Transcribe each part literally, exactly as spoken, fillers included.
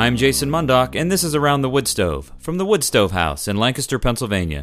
I'm Jason Mundock, and this is Around the Wood Stove, from the Wood Stove House in Lancaster, Pennsylvania.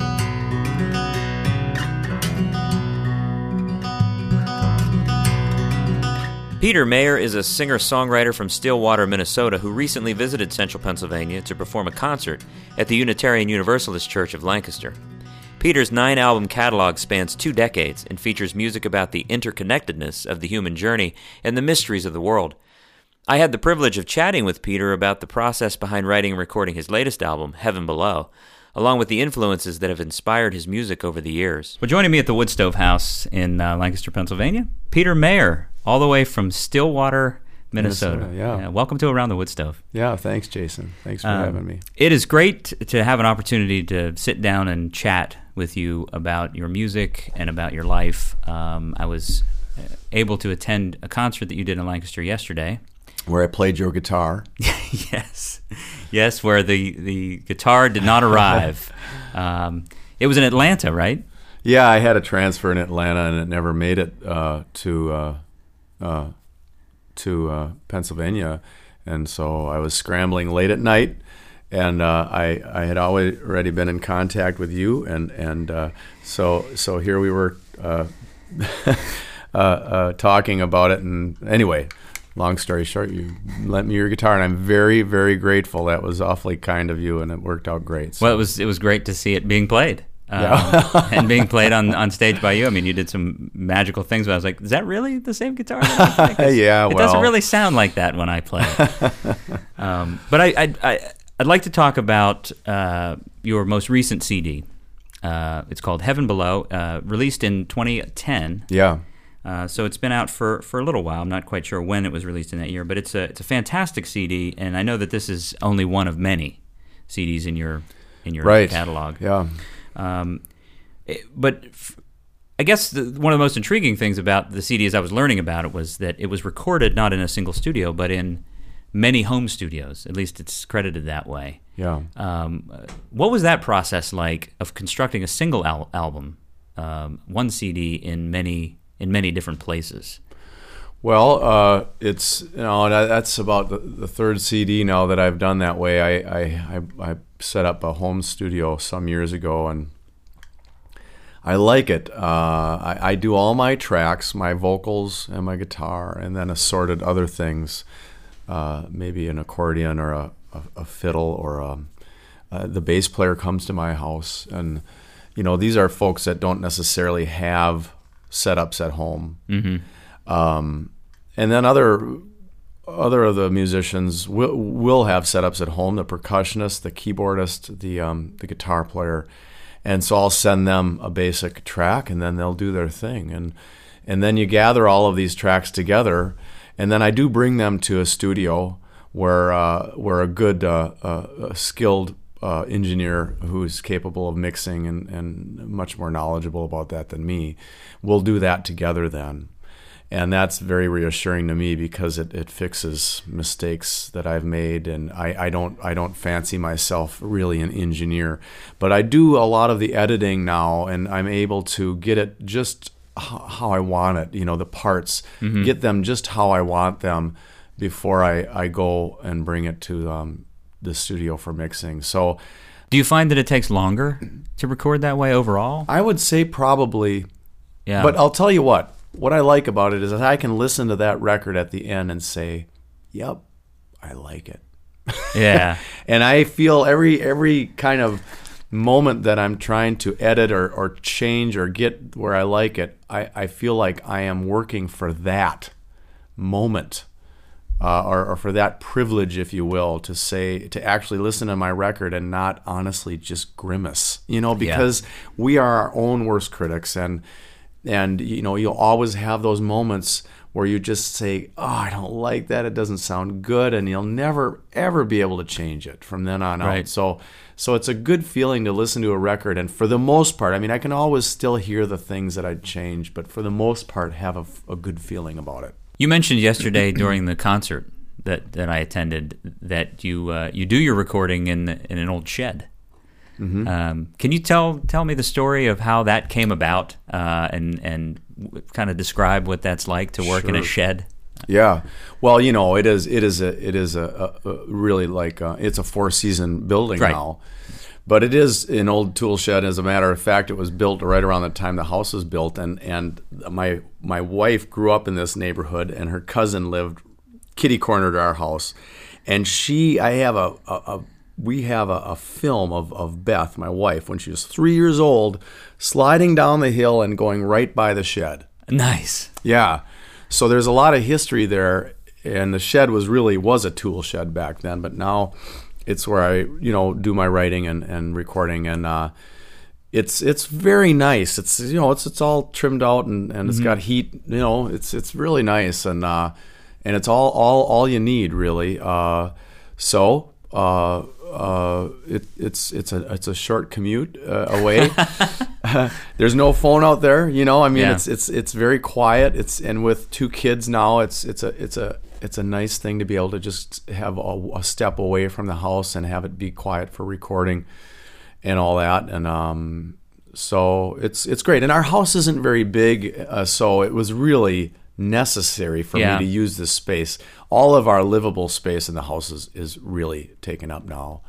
Peter Mayer is a singer-songwriter from Stillwater, Minnesota, who recently visited Central Pennsylvania to perform a concert at the Unitarian Universalist Church of Lancaster. Peter's nine-album catalog spans two decades and features music about the interconnectedness of the human journey and the mysteries of the world. I had the privilege of chatting with Peter about the process behind writing and recording his latest album, Heaven Below, along with the influences that have inspired his music over the years. Well, joining me at the Wood Stove House in uh, Lancaster, Pennsylvania, Peter Mayer, all the way from Stillwater, Minnesota. Minnesota yeah. yeah. Welcome to Around the Wood Stove. Yeah, thanks, Jason. Thanks for um, having me. It is great to have an opportunity to sit down and chat with you about your music and about your life. Um, I was able to attend a concert that you did in Lancaster yesterday. Where I played your guitar. yes. Yes, where the, the guitar did not arrive. um, it was in Atlanta, right? Yeah, I had a transfer in Atlanta, and it never made it uh, to uh, uh, to uh, Pennsylvania. And so I was scrambling late at night, and uh, I I had always already been in contact with you, and and uh, so so here we were uh, uh, uh, talking about it. And anyway, long story short, you lent me your guitar, and I'm very very grateful. That was awfully kind of you, and it worked out great. So. Well, it was it was great to see it being played. Um, yeah. and being played on, on stage by you. I mean, you did some magical things, but I was like, is that really the same guitar that I play? yeah, It well. doesn't really sound like that when I play. um, but I, I, I, I'd like to talk about uh, your most recent C D. Uh, it's called Heaven Below, uh, released in twenty ten. Yeah. Uh, so it's been out for, for a little while. I'm not quite sure when it was released in that year, but it's a it's a fantastic C D, and I know that this is only one of many C Ds in your in your right. catalog. Yeah. Um, it, but f- I guess the, one of the most intriguing things about the C D as I was learning about it was that it was recorded not in a single studio, but in many home studios. At least it's credited that way. Yeah. Um, what was that process like of constructing a single al- album, um, one C D in many in many different places? Well, uh, it's you know that's about the, the third C D now that I've done that way. I, I I I set up a home studio some years ago, and I like it. Uh, I, I do all my tracks, my vocals and my guitar, and then assorted other things, uh, maybe an accordion or a, a, a fiddle, or a, uh, the bass player comes to my house, and you know these are folks that don't necessarily have setups at home. Mm-hmm. Um, and then other other of the musicians will will have setups at home. The percussionist, the keyboardist, the um, the guitar player, and so I'll send them a basic track, and then they'll do their thing. And and then you gather all of these tracks together, and then I do bring them to a studio where uh, where a good uh, uh, a skilled uh, engineer who's capable of mixing and and much more knowledgeable about that than me will do that together then. And that's very reassuring to me because it, it fixes mistakes that I've made, and I, I don't I don't fancy myself really an engineer, but I do a lot of the editing now, and I'm able to get it just how I want it. You know, the parts, mm-hmm. get them just how I want them before I, I go and bring it to um, the studio for mixing. So, do you find that it takes longer to record that way overall? I would say probably. Yeah. But I'll tell you what. What I like about it is that I can listen to that record at the end and say, "Yep, I like it." Yeah. And I feel every every kind of moment that I'm trying to edit or, or change or get where I like it, I, I feel like I am working for that moment, uh, or, or for that privilege, if you will, to say to actually listen to my record and not honestly just grimace, you know, because yeah. we are our own worst critics, and. And, you know, you'll always have those moments where you just say, oh, I don't like that. It doesn't sound good. And you'll never, ever be able to change it from then on right. out. So so it's a good feeling to listen to a record. And for the most part, I mean, I can always still hear the things that I'd change, but for the most part, have a, a good feeling about it. You mentioned yesterday during the concert that, that I attended that you uh, you do your recording in in an old shed. Mm-hmm. Um, can you tell tell me the story of how that came about, uh, and and kind of describe what that's like to work sure. in a shed? Yeah, well, you know, it is it is a it is a, a, a really like a, it's a four season building right. now, but it is an old tool shed. As a matter of fact, it was built right around the time the house was built, and and my my wife grew up in this neighborhood, and her cousin lived kitty corner to our house, and she I have a, a, a we have a, a film of, of Beth, my wife, when she was three years old, sliding down the hill and going right by the shed. Nice. Yeah. So there's a lot of history there, and the shed was really was a tool shed back then, but now it's where I, you know, do my writing and, and recording, and uh, it's it's very nice. It's you know it's it's all trimmed out and, and mm-hmm. it's got heat. You know, it's it's really nice, and uh, and it's all all all you need really. Uh, so. Uh, Uh, it, it's it's a it's a short commute uh, away. uh, there's no phone out there, you know. I mean, yeah. it's it's it's very quiet. It's and with two kids now, it's it's a it's a it's a nice thing to be able to just have a, a step away from the house and have it be quiet for recording and all that. And um, so it's it's great. And our house isn't very big, uh, so it was really necessary for yeah. me to use this space. All of our livable space in the house is, is really taken up now.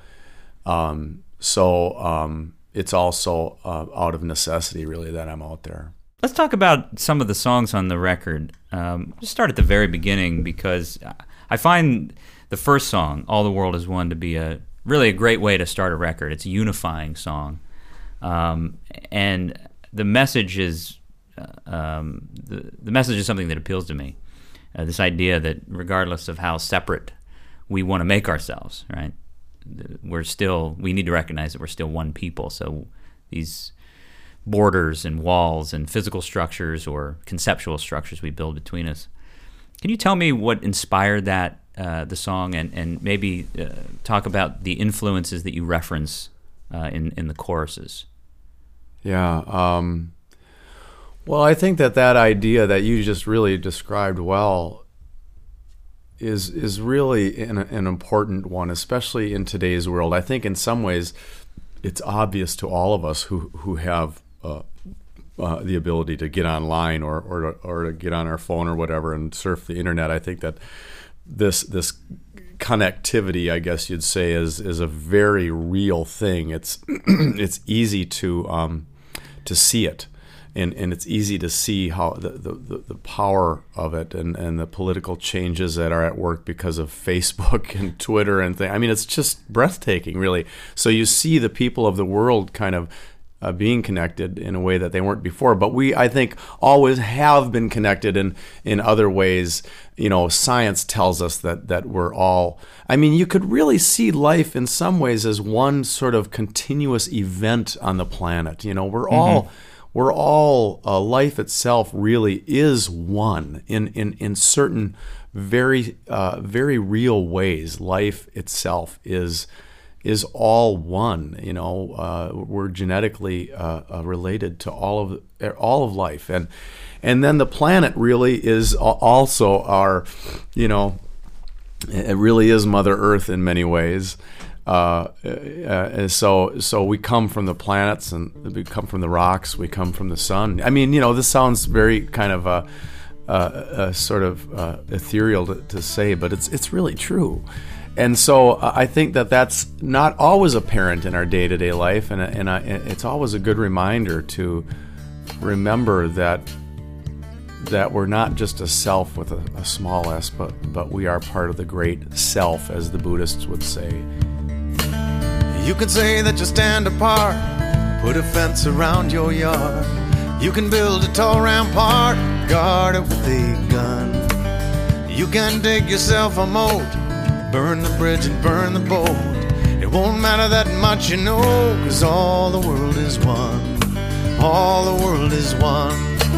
Um, so um, it's also uh, out of necessity, really, that I'm out there. Let's talk about some of the songs on the record. Um, let's start at the very beginning, because I find the first song, All the World Is One, to be a really a great way to start a record. It's a unifying song. Um, and the message is Um, the, the message is something that appeals to me. Uh, this idea that regardless of how separate we want to make ourselves, right, we're still, we need to recognize that we're still one people. So these borders and walls and physical structures or conceptual structures we build between us. Can you tell me what inspired that, uh, the song, and, and maybe uh, talk about the influences that you reference uh, in, in the choruses? Yeah, um... Well, I think that that idea that you just really described well is is really an, an important one, especially in today's world. I think in some ways it's obvious to all of us who who have uh, uh, the ability to get online or or to, or to get on our phone or whatever and surf the internet. I think that this this connectivity, I guess you'd say, is is a very real thing. It's it's easy to um, to see it. And and it's easy to see how the, the, the power of it and, and the political changes that are at work because of Facebook and Twitter and things. I mean, it's just breathtaking, really. So you see the people of the world kind of uh, being connected in a way that they weren't before. But we, I think, always have been connected in, in other ways. You know, science tells us that, that we're all... I mean, you could really see life in some ways as one sort of continuous event on the planet. You know, we're mm-hmm. all... We're all, uh, life itself really is one in, in, in certain very uh, very real ways. Life itself is is all one. You know, uh, we're genetically uh, uh, related to all of all of life, and and then the planet really is also our, you know, it really is Mother Earth in many ways. Uh, uh, so so we come from the planets, and we come from the rocks, we come from the sun. I mean, you know, this sounds very kind of a, a, a sort of uh, ethereal to, to say, but it's it's really true. And so uh, I think that that's not always apparent in our day-to-day life, and and I, it's always a good reminder to remember that that we're not just a self with a, a small s, but but we are part of the great self, as the Buddhists would say. You can say that you stand apart, put a fence around your yard. You can build a tall rampart, guard it with a gun. You can dig yourself a moat, burn the bridge and burn the boat. It won't matter that much, you know, 'cause all the world is one. All the world is one.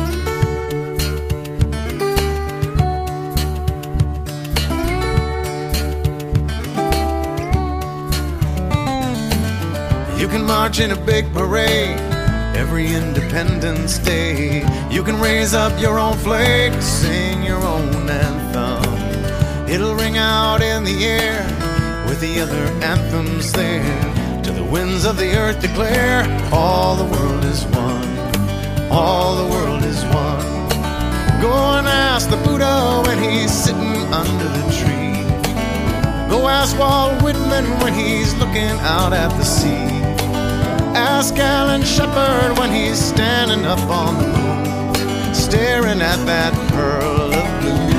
You can march in a big parade every Independence Day. You can raise up your own flag, sing your own anthem. It'll ring out in the air with the other anthems there. To the winds of the earth declare, all the world is one. All the world is one. Going out ask the Buddha when he's sitting under the tree. Go ask Walt Whitman when he's looking out at the sea. Ask Alan Shepard when he's standing up on the moon, staring at that pearl of blue.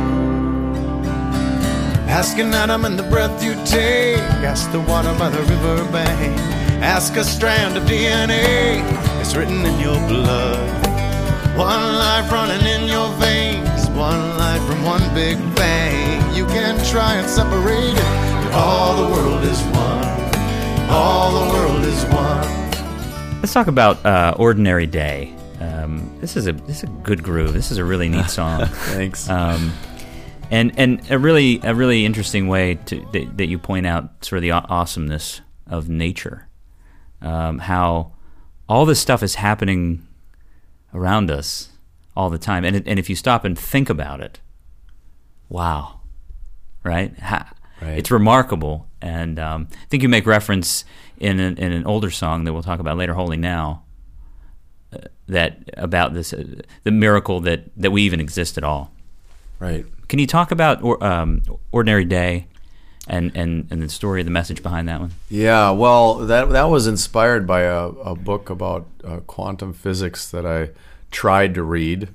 Ask an atom in the breath you take. Ask the water by the river bank. Ask a strand of D N A, it's written in your blood. One life running in your veins, one life from one big bang. You can try and separate it, but all the world is one. All the world is one. Let's talk about uh, Ordinary Day. Um, this is a this is a good groove. This is a really neat song. Thanks. Um, and and a really a really interesting way to that, that you point out sort of the awesomeness of nature. Um, how all this stuff is happening around us all the time, and it, and if you stop and think about it, wow, right? Ha, right. It's remarkable, and um, I think you make reference in an, in an older song that we'll talk about later, "Holy Now," uh, that about this uh, the miracle that, that we even exist at all. Right. Can you talk about or, um, Ordinary Day? And, and and the story, the message behind that one. Yeah, well, that that was inspired by a, a book about uh, quantum physics that I tried to read,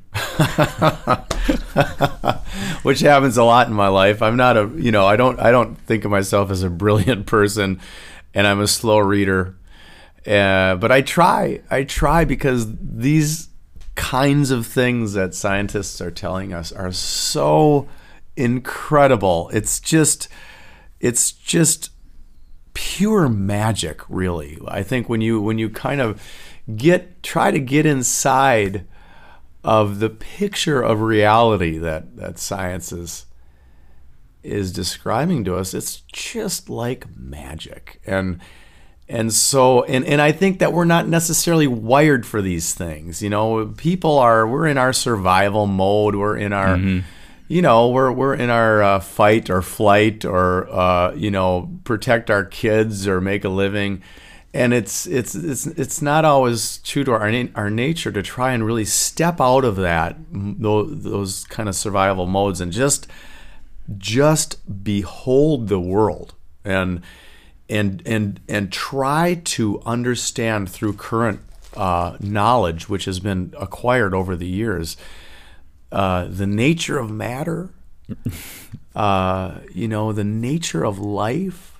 which happens a lot in my life. I'm not a, you know, I don't I don't think of myself as a brilliant person, and I'm a slow reader. Uh, but I try, I try because these kinds of things that scientists are telling us are so incredible. It's just. It's just pure magic, really. I think when you when you kind of get try to get inside of the picture of reality that, that science is is describing to us, it's just like magic. And and so and, and I think that we're not necessarily wired for these things. You know, people are we're in our survival mode, we're in our mm-hmm. You know, we're we're in our uh, fight or flight or uh, you know, protect our kids or make a living, and it's it's it's it's not always true to our our nature to try and really step out of that those, those kind of survival modes and just just behold the world and and and and try to understand through current uh, knowledge which has been acquired over the years. Uh, the nature of matter, uh, you know, the nature of life,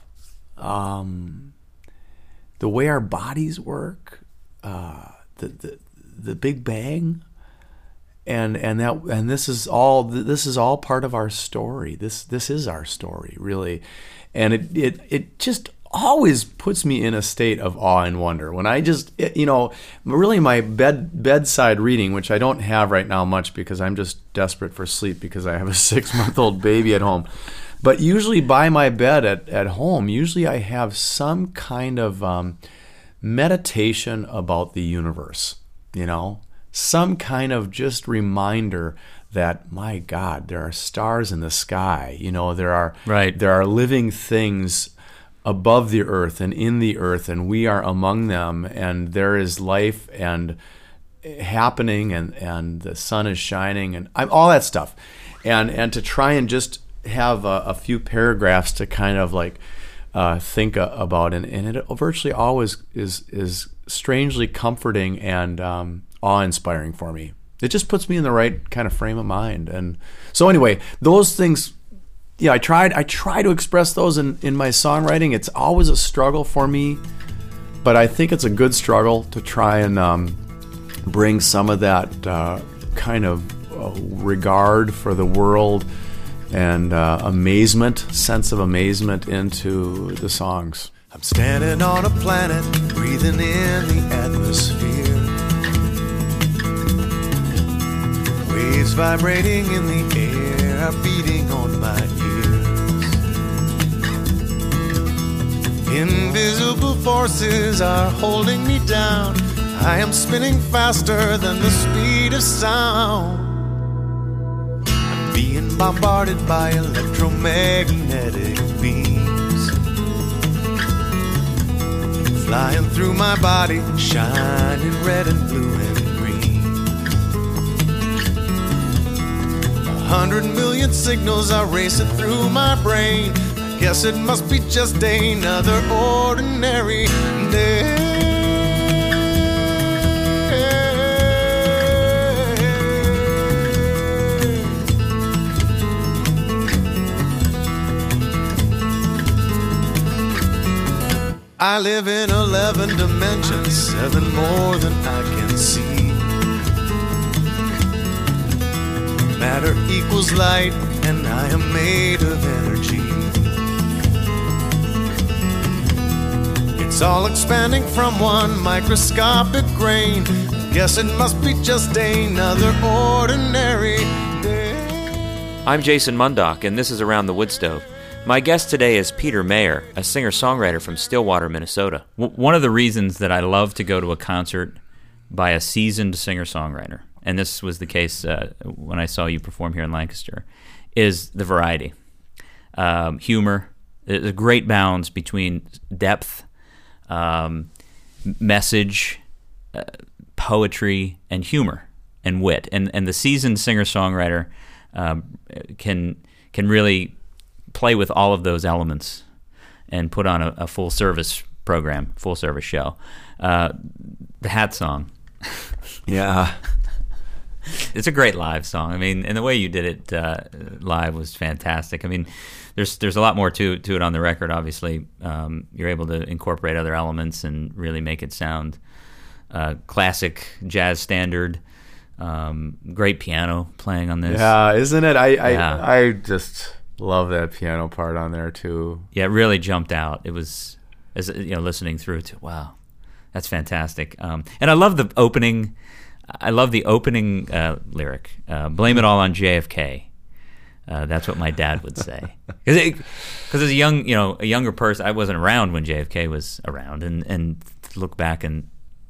um, the way our bodies work, uh, the, the the Big Bang, and and that and this is all this is all part of our story. This this is our story, really, and it it it just always puts me in a state of awe and wonder when I just, you know, really my bed bedside reading, which I don't have right now much because I'm just desperate for sleep because I have a six-month-old baby at home. But usually by my bed at, at home, usually I have some kind of um, meditation about the universe, you know, some kind of just reminder that, my God, there are stars in the sky, you know, there are right. there are living things above the earth and in the earth, and we are among them, and there is life and happening, and, and the sun is shining, and I'm, all that stuff, and and to try and just have a, a few paragraphs to kind of like uh, think a, about, and, and it virtually always is is strangely comforting and um, awe-inspiring for me. It just puts me in the right kind of frame of mind, and so anyway, those things. Yeah, I tried. I try to express those in, in my songwriting. It's always a struggle for me, but I think it's a good struggle to try and um, bring some of that uh, kind of uh, regard for the world and uh, amazement, sense of amazement into the songs. I'm standing on a planet, breathing in the atmosphere. Waves vibrating in the air are beating on my ears. Invisible forces are holding me down. I am spinning faster than the speed of sound. I'm being bombarded by electromagnetic beams, flying through my body, shining red and blue and green. hundred million signals are racing through my brain. I guess it must be just another ordinary day. I live in eleven dimensions, seven more than I can see. Matter equals light, and I am made of energy. It's all expanding from one microscopic grain. Guess it must be just another ordinary day. I'm Jason Mundock, and this is Around the Woodstove. My guest today is Peter Mayer, a singer-songwriter from Stillwater, Minnesota. W- one of the reasons that I love to go to a concert by a seasoned singer-songwriter, and this was the case uh, when I saw you perform here in Lancaster, is the variety. Um, humor, a great balance between depth, um, message, uh, poetry, and humor, and wit. And and the seasoned singer-songwriter um, can can really play with all of those elements and put on a, a full service program, full service show. Uh, the Hat song. Yeah. It's a great live song. I mean, and the way you did it uh, live was fantastic. I mean, there's there's a lot more to to it on the record, obviously. Um, you're able to incorporate other elements and really make it sound uh, classic jazz standard. Um, great piano playing on this. Yeah, isn't it? I, Yeah. I, I just love that piano part on there too. Yeah, it really jumped out. It was, as you know, listening through it. Wow, that's fantastic. Um, and I love the opening. I love the opening uh, lyric. Uh, Blame it all on J F K. Uh, that's what my dad would say. Because as a young, you know, a younger person, I wasn't around when J F K was around, and and to look back and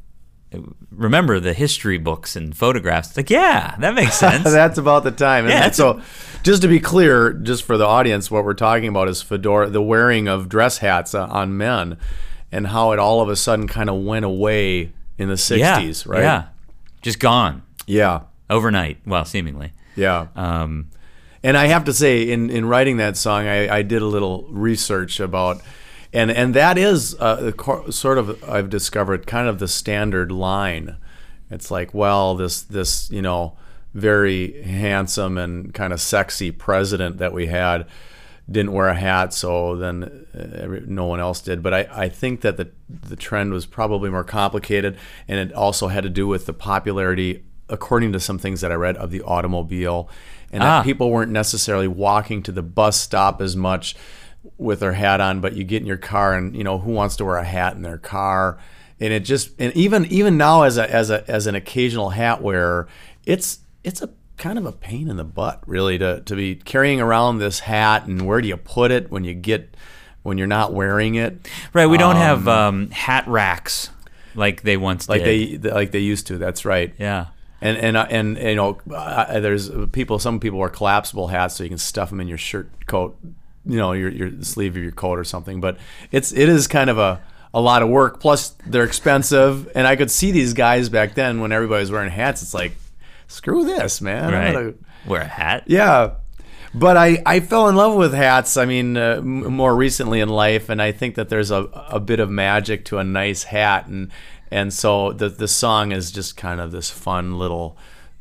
remember the history books and photographs. It's like, yeah, that makes sense. That's about the time. Yeah, And so, just to be clear, just for the audience, what we're talking about is fedora, the wearing of dress hats uh, on men, and how it all of a sudden kind of went away in the sixties, yeah, right? Yeah, just gone Yeah. overnight. Well, seemingly. Yeah. Um, And I have to say, in, in writing that song, I, I did a little research about, and and that is uh, the co- sort of, I've discovered, kind of the standard line. It's like, well, this this you know very handsome and kind of sexy president that we had didn't wear a hat, so then uh, every, no one else did. But I, I think that the the trend was probably more complicated, and it also had to do with the popularity, according to some things that I read, of the automobile. And Ah. that people weren't necessarily walking to the bus stop as much with their hat on, but you get in your car and, you know, who wants to wear a hat in their car? And it just, and even even now as a as a as an occasional hat wearer, it's it's a kind of a pain in the butt, really, to to be carrying around this hat, and where do you put it when you get when you're not wearing it? right, we don't Um, have um, hat racks like they once like did. they like they used to. That's right. Yeah. And and uh, and you know, uh, there's people. Some people wear collapsible hats, so you can stuff them in your shirt, coat, you know, your your sleeve of your coat or something. But it's it is kind of a, a lot of work. Plus, they're expensive. And I could see these guys back then when everybody was wearing hats. It's like, screw this, man. I'm Right. gonna- Wear a hat. yeah. But I, I fell in love with hats, I mean, uh, m- more recently in life, and I think that there's a, a bit of magic to a nice hat, and and so the the song is just kind of this fun little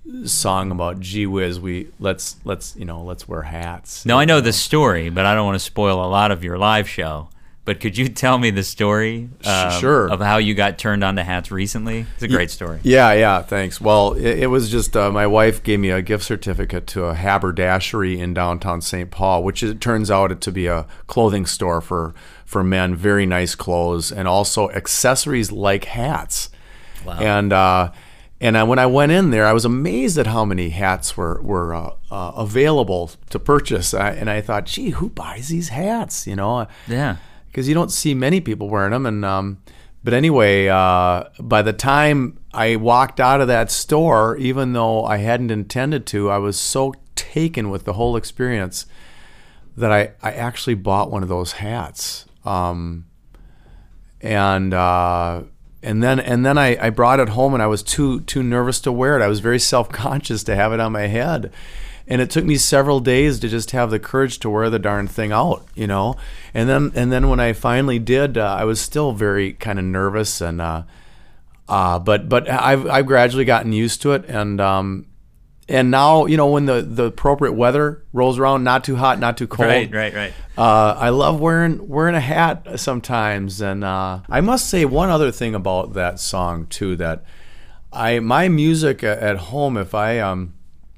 song about, gee whiz, we let's let's you know let's wear hats. Now, I know the story, but I don't want to spoil a lot of your live show. But could you tell me the story um, Sure. of how you got turned on to hats recently? It's a great story. Yeah, yeah, thanks. Well, it, it was just uh, my wife gave me a gift certificate to a haberdashery in downtown Saint Paul, which it turns out to be a clothing store for, for men, very nice clothes, and also accessories like hats. Wow. And uh, and I, when I went in there, I was amazed at how many hats were were uh, uh, available to purchase. I, and I thought, gee, who buys these hats? You know. Yeah. Because you don't see many people wearing them. And um, but anyway, uh, by the time I walked out of that store, even though I hadn't intended to, I was so taken with the whole experience that I, I actually bought one of those hats. Um, and uh, and then and then I, I brought it home, and I was too too nervous to wear it. I was very self-conscious to have it on my head. And it took me several days to just have the courage to wear the darn thing out, you know. And then and then when I finally did, uh, I was still very kind of nervous, and uh, uh, but but I've I've gradually gotten used to it, and um, and now, you know, when the, the appropriate weather rolls around, not too hot, not too cold. Right, right, right. Uh, I love wearing wearing a hat sometimes, and uh, I must say one other thing about that song too, that I my music at home, if I um.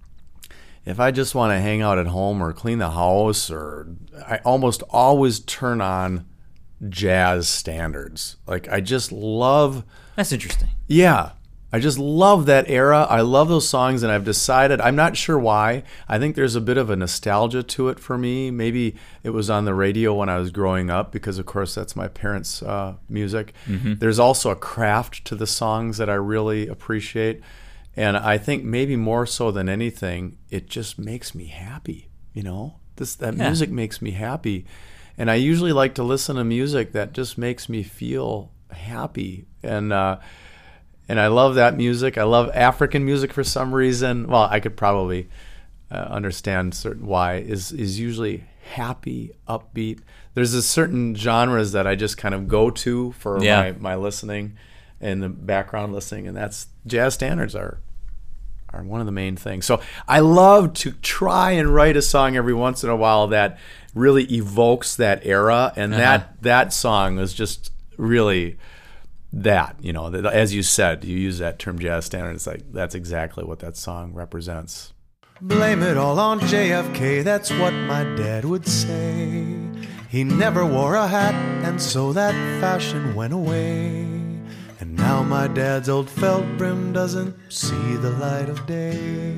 If I just want to hang out at home or clean the house, or I almost always turn on jazz standards. Like, I just love... That's interesting. Yeah. I just love that era. I love those songs, and I've decided, I'm not sure why. I think there's a bit of a nostalgia to it for me. Maybe it was on the radio when I was growing up, because, of course, that's my parents' uh, music. Mm-hmm. There's also a craft to the songs that I really appreciate. And I think maybe more so than anything, it just makes me happy, you know? This that yeah. music makes me happy. And I usually like to listen to music that just makes me feel happy. And uh, and I love that music. I love African music for some reason. Well, I could probably uh, understand certain why. Is is usually happy, upbeat. There's a certain genres that I just kind of go to for yeah. my, my listening and the background listening, and that's jazz standards are are one of the main things. So I love to try and write a song every once in a while that really evokes that era, and uh-huh. that that song is just really that, you know, that, as you said, you use that term jazz standard. It's like that's exactly what that song represents. Blame it all on J F K, that's what my dad would say. He never wore a hat, and so that fashion went away. And now my dad's old felt brim doesn't see the light of day.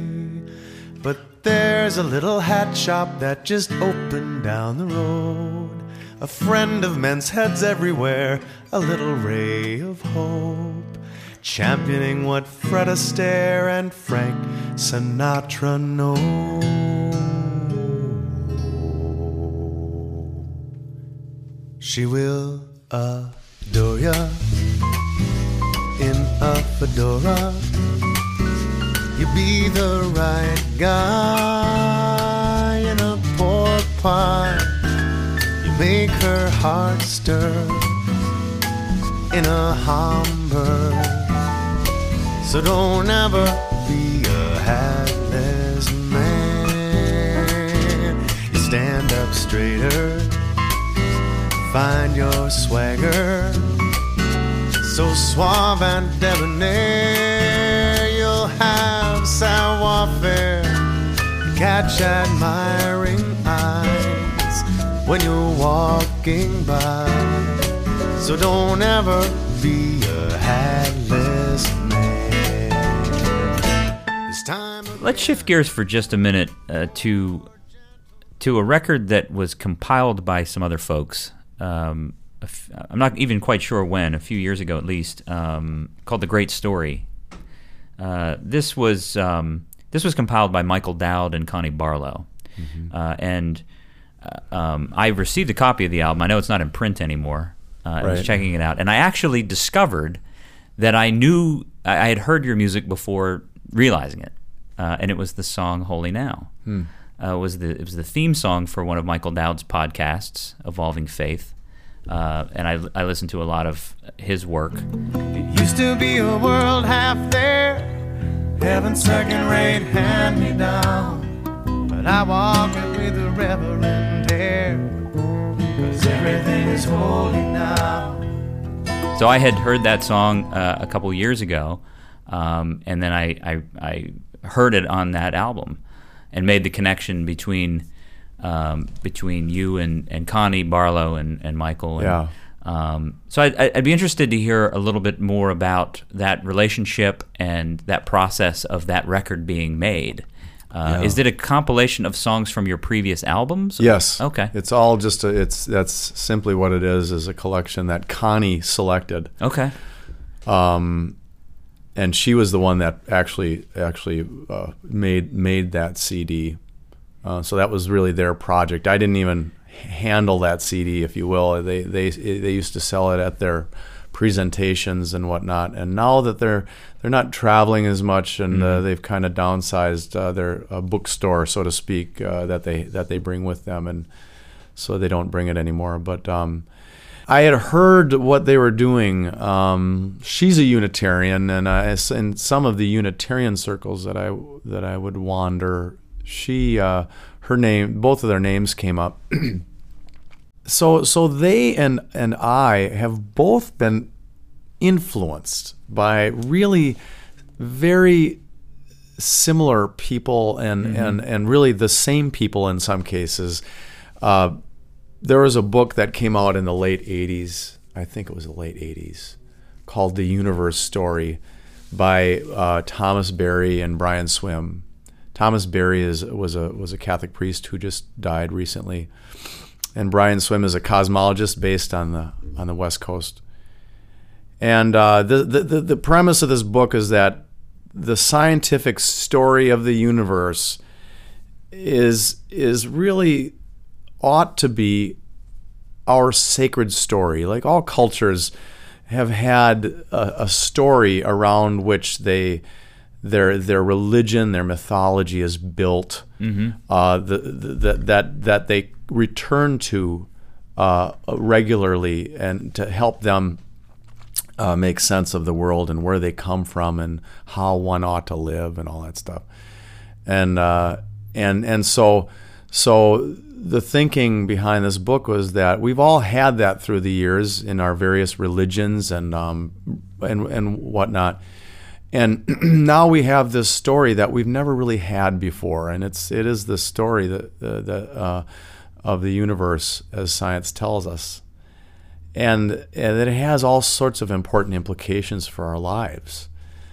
But there's a little hat shop that just opened down the road. A friend of men's heads everywhere, a little ray of hope, championing what Fred Astaire and Frank Sinatra know. She will adore ya in a fedora. You be the right guy in a pork pie. You make her heart stir in a Hamburg. So don't ever be a hatless man. You stand up straighter, find your swagger, so suave and debonair. You'll have savoir-faire, catch admiring eyes when you're walking by. So don't ever be a hatless man. It's time. Let's shift gears for just a minute uh, to to a record that was compiled by some other folks. Um, I'm not even quite sure when, a few years ago at least, um, called The Great Story. Uh, this was um, this was compiled by Michael Dowd and Connie Barlow. Mm-hmm. uh, and uh, um, I received a copy of the album. I know it's not in print anymore. Uh, right. I was checking it out, and I actually discovered that I knew, I had heard your music before realizing it, uh, and it was the song Holy Now. Hmm. Uh, was the, it was the theme song for one of Michael Dowd's podcasts, Evolving Faith. Uh, and I, I listened to a lot of his work. It used to be a world half there, heaven's second-rate hand-me-down, but I walk it with a reverent air, 'cause everything is holy now. So I had heard that song uh, a couple years ago, um, and then I, I, I heard it on that album and made the connection between Um, between you and, and Connie Barlow and, and Michael. And, yeah. Um, so I'd, I'd be interested to hear a little bit more about that relationship and that process of that record being made. Uh, yeah. Is it a compilation of songs from your previous albums? Yes. Okay. It's all just a, it's that's simply what it is, is a collection that Connie selected. Okay. Um, and she was the one that actually actually uh, made made that C D. Uh, so that was really their project. I didn't even handle that C D, if you will. They they they used to sell it at their presentations and whatnot. And now that they're they're not traveling as much, and uh, they've kind of downsized uh, their uh, bookstore, so to speak, uh, that they that they bring with them, and so they don't bring it anymore. But um, I had heard what they were doing. Um, she's a Unitarian, and uh, in some of the Unitarian circles that I that I would wander, she uh, her name, both of their names came up. so so they and and I have both been influenced by really very similar people, and mm-hmm. and and really the same people in some cases. Uh, There was a book that came out in the late eighties, I think it was the late eighties, called The Universe Story by uh, Thomas Berry and Brian Swim. Thomas Berry is, was a was a Catholic priest who just died recently, and Brian Swim is a cosmologist based on the on the West Coast. And uh, the, the the premise of this book is that the scientific story of the universe is is really ought to be our sacred story. Like, all cultures have had a, a story around which they their their religion, their mythology is built. Mm-hmm. Uh, the, the, that that they return to uh, regularly, and to help them uh, make sense of the world and where they come from and how one ought to live and all that stuff. And uh, and and so so. The thinking behind this book was that we've all had that through the years in our various religions and um, and and whatnot, and now we have this story that we've never really had before, and it's it is the story that uh, that uh, of the universe as science tells us, and and it has all sorts of important implications for our lives,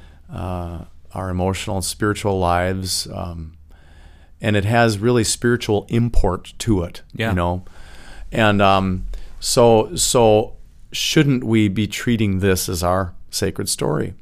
uh, our emotional and spiritual lives. Um, And it has really spiritual import to it, yeah. you know, and um, so so shouldn't we be treating this as our sacred story?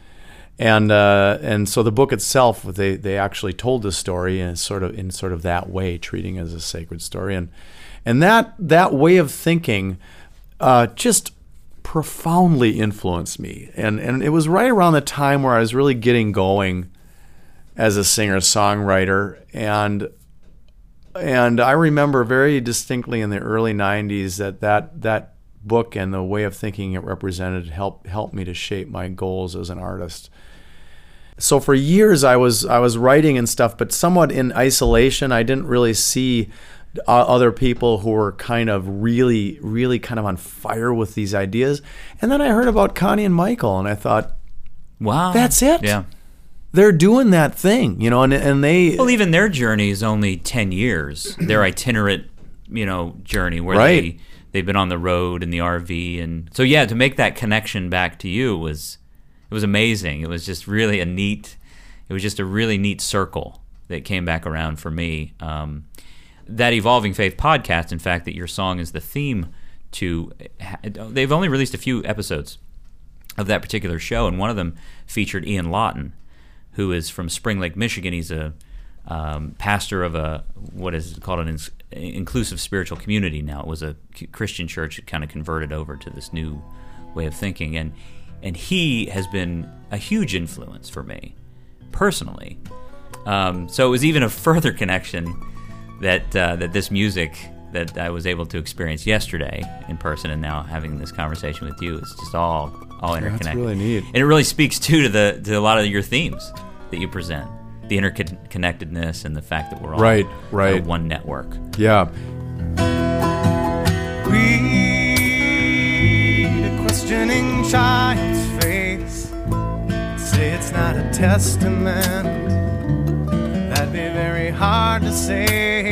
And uh, and so the book itself, they they actually told the story in sort of in sort of that way, treating it as a sacred story, and and that that way of thinking uh, just profoundly influenced me, and and it was right around the time where I was really getting going as a singer-songwriter, and and I remember very distinctly in the early nineties that that, that book and the way of thinking it represented helped helped me to shape my goals as an artist. So for years I was I was writing and stuff, but somewhat in isolation. I didn't really see other people who were kind of really, really kind of on fire with these ideas. And then I heard about Connie and Michael, and I thought, wow, that's it. Yeah. They're doing that thing, you know, and and they... Well, even their journey is only ten years. Their itinerant, you know, journey where right. they, they've been on the road in the R V. And so, yeah, to make that connection back to you was, it was amazing. It was just really a neat, it was just a really neat circle that came back around for me. Um, that Evolving Faith podcast, in fact, that your song is the theme to, they've only released a few episodes of that particular show, and one of them featured Ian Lawton, who is from Spring Lake, Michigan. He's a um, pastor of a what is called an ins- inclusive spiritual community now. It was a Christian church that kind of converted over to this new way of thinking, and and he has been a huge influence for me personally. Um, so it was even a further connection that uh, that this music that I was able to experience yesterday in person, and now having this conversation with you, is just all all interconnected. That's really neat, and it really speaks too to the to a lot of your themes that you present, the interconnectedness and the fact that we're all right, right. one network. Yeah. Read a questioning child's face, say it's not a testament. That'd be very hard to say.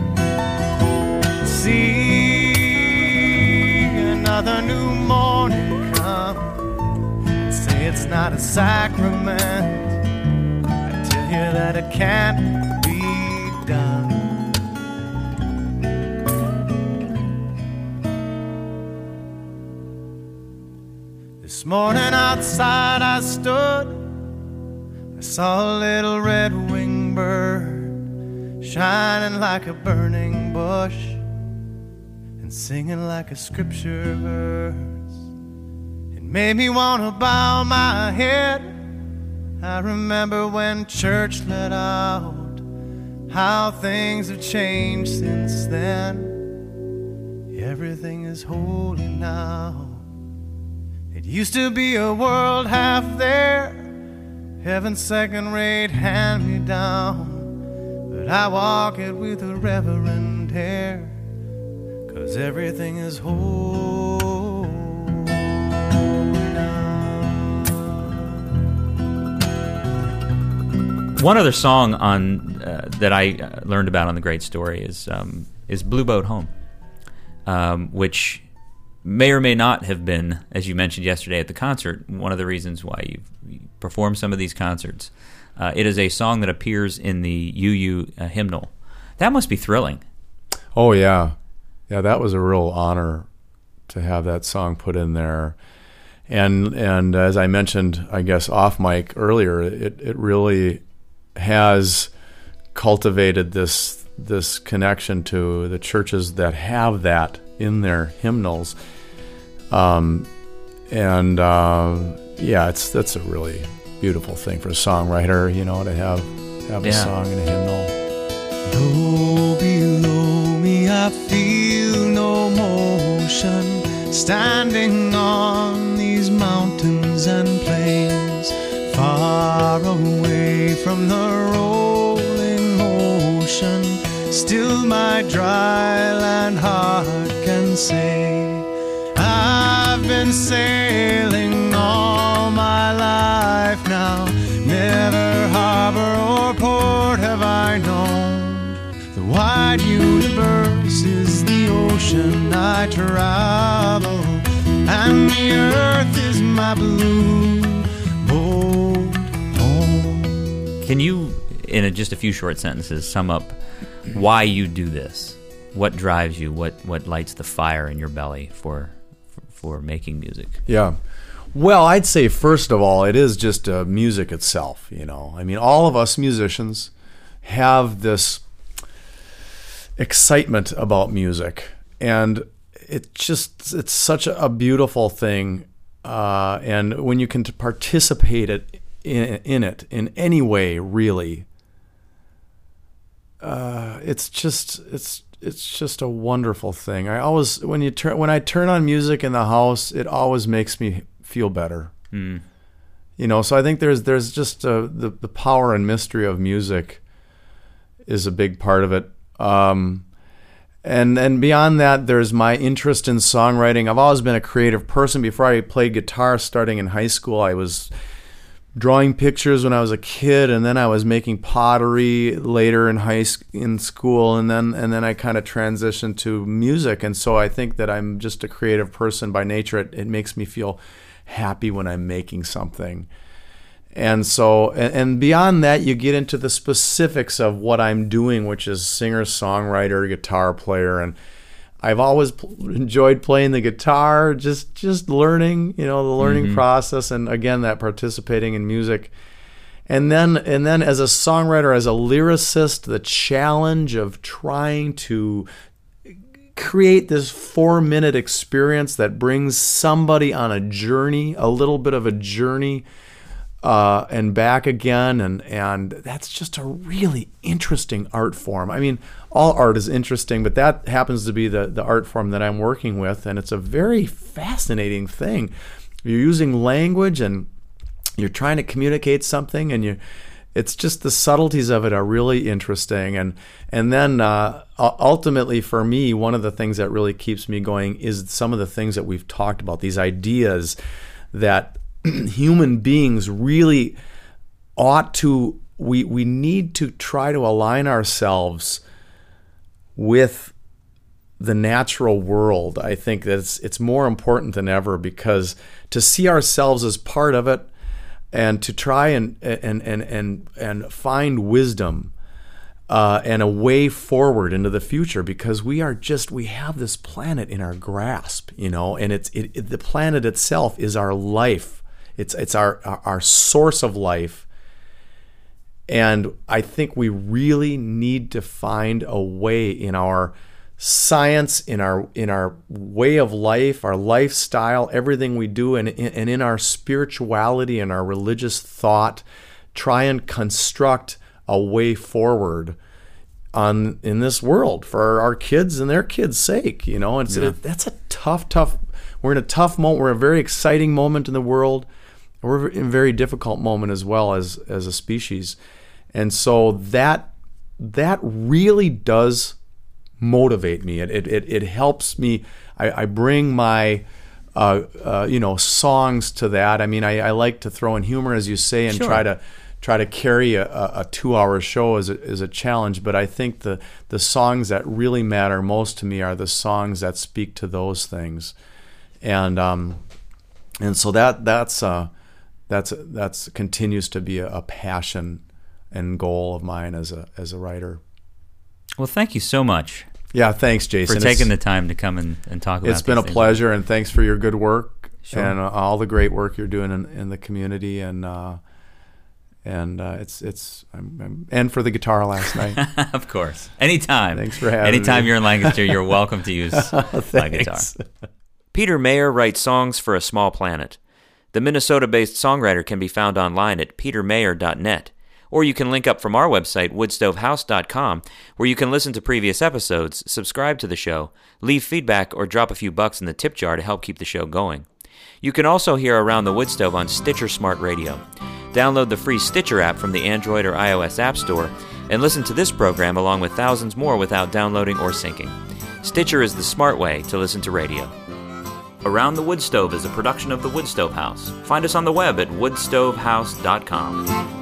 See another new morning come, say it's not a sacrament. That it can't be done. This morning outside I stood, I saw a little red-winged bird shining like a burning bush and singing like a scripture verse. It made me want to bow my head. I remember when church let out, how things have changed since then. Everything is holy now. It used to be a world half there, heaven's second-rate hand-me-down, but I walk it with a reverent air, 'cause everything is holy now. One other song on uh, that I uh, learned about on The Great Story is um, is Blue Boat Home, um, which may or may not have been, as you mentioned yesterday at the concert, one of the reasons why you've performed some of these concerts. Uh, it is a song that appears in the U U uh, hymnal. That must be thrilling. Oh, yeah. Yeah, that was a real honor to have that song put in there. And and as I mentioned, I guess, off mic earlier, it, it really has cultivated this this connection to the churches that have that in their hymnals. Um, and uh, yeah, it's that's a really beautiful thing for a songwriter, you know, to have have a Yeah. song in a hymnal. Low below me I feel no motion, standing on these mountains and plains, far away from the rolling ocean. Still my dry land heart can say, I've been sailing all my life now, never harbor or port have I known. The wide universe is the ocean I travel, and the earth is my blue boat home. Can you, in a, just a few short sentences, sum up why you do this? What drives you? What what lights the fire in your belly for for, for making music? Yeah. Well, I'd say, first of all, it is just uh, music itself, you know. I mean, all of us musicians have this excitement about music, and it just, it's such a beautiful thing. Uh, and when you can participate it in, in it in any way, really, uh, it's just, it's, it's just a wonderful thing. I always, when you turn, when I turn on music in the house, it always makes me feel better. Mm. You know, so I think there's there's just uh, the the power and mystery of music is a big part of it. Um, and and beyond that, there's my interest in songwriting. I've always been a creative person. Before I played guitar, starting in high school, I was drawing pictures when I was a kid, and then I was making pottery later in high sc- in school, and then and then I kind of transitioned to music. And so I think that I'm just a creative person by nature. It, it makes me feel happy when I'm making something. And so, and, and beyond that, you get into the specifics of what I'm doing, which is singer, songwriter, guitar player. And I've always pl- enjoyed playing the guitar, just just learning, you know, the learning mm-hmm. process, and again, that participating in music. And then, and then as a songwriter, as a lyricist, the challenge of trying to create this four-minute experience that brings somebody on a journey, a little bit of a journey, uh, and back again, and and that's just a really interesting art form. I mean, all art is interesting, but that happens to be the, the art form that I'm working with, and it's a very fascinating thing. You're using language, and you're trying to communicate something, and you it's just the subtleties of it are really interesting. And and then uh, ultimately for me, one of the things that really keeps me going is some of the things that we've talked about, these ideas that human beings really ought to, we, we need to try to align ourselves with the natural world. I think that it's, it's more important than ever, because to see ourselves as part of it, and to try and and and and, and find wisdom uh, and a way forward into the future, because we are just we have this planet in our grasp, you know, and it's it, it, the planet itself is our life. It's it's our, our our source of life, and I think we really need to find a way in our science, in our in our way of life, our lifestyle, everything we do, and, and in our spirituality and our religious thought, try and construct a way forward on in this world for our kids and their kids' sake. You know, and Yeah. it, that's a tough, tough. We're in a tough moment. We're in a very exciting moment in the world. We're in a very difficult moment as well as as a species, and so that that really does motivate me. It it it, it helps me. I, I bring my uh, uh, you know songs to that. I mean, I, I like to throw in humor, as you say, and Sure. try to try to carry a, a two-hour show is a, is a challenge. But I think the the songs that really matter most to me are the songs that speak to those things, and um and so that that's uh that's that's continues to be a, a passion and goal of mine as a as a writer. Well, thank you so much Yeah, thanks, Jason. for taking It's- the time to come and, and talk about It's been a these things. pleasure, and thanks for your good work Sure. and uh, all the great work you're doing in, in the community, and uh, and uh, it's it's I'm, I'm, and for the guitar last night. Of course. Anytime. Thanks for having Anytime me. you're in Lancaster, you're welcome to use my guitar. Thanks. Peter Mayer writes songs for a small planet. The Minnesota-based songwriter can be found online at peter mayer dot net, or you can link up from our website, wood stove house dot com, where you can listen to previous episodes, subscribe to the show, leave feedback, or drop a few bucks in the tip jar to help keep the show going. You can also hear Around the Wood Stove on Stitcher Smart Radio. Download the free Stitcher app from the Android or iOS App Store and listen to this program along with thousands more without downloading or syncing. Stitcher is the smart way to listen to radio. Around the Wood Stove is a production of the Wood Stove House. Find us on the web at wood stove house dot com.